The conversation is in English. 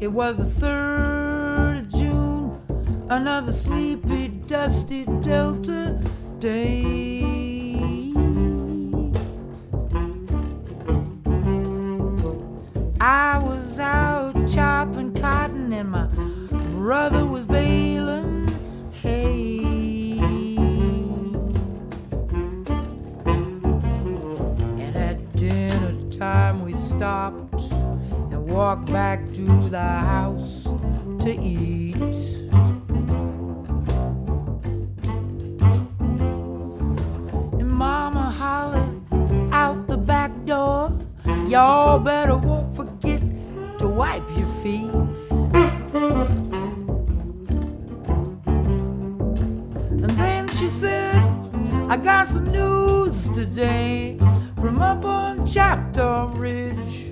It was the 3rd of June, another sleepy, dusty Delta day. I was out chopping cotton and my brother was baling hay. And at dinner time we stopped and walked back to the house to eat. And Mama hollered out the back door, y'all better won't forget to wipe your feet. And then she said, I got some news today from up on Choctaw Ridge.